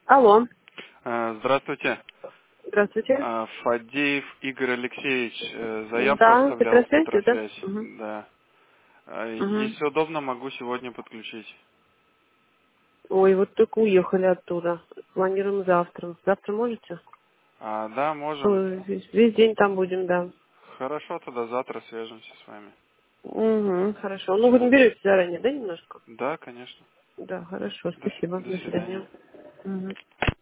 Алло, Здравствуйте. здравствуйте. Фадеев Игорь Алексеевич. Заявку Да, оставлял в Петросвязью, да? Петросвязь. Угу. Да. Угу. Если удобно, могу сегодня подключить. Ой, вот только уехали оттуда. Планируем завтра. Завтра можете? Да, можем. Весь день там будем, да. Хорошо, тогда завтра свяжемся с вами. Угу, хорошо. Ну, вы Все. наберете заранее, да, немножко? Да, конечно. Да, хорошо, До, спасибо. до До свидания. свидания. Мгм.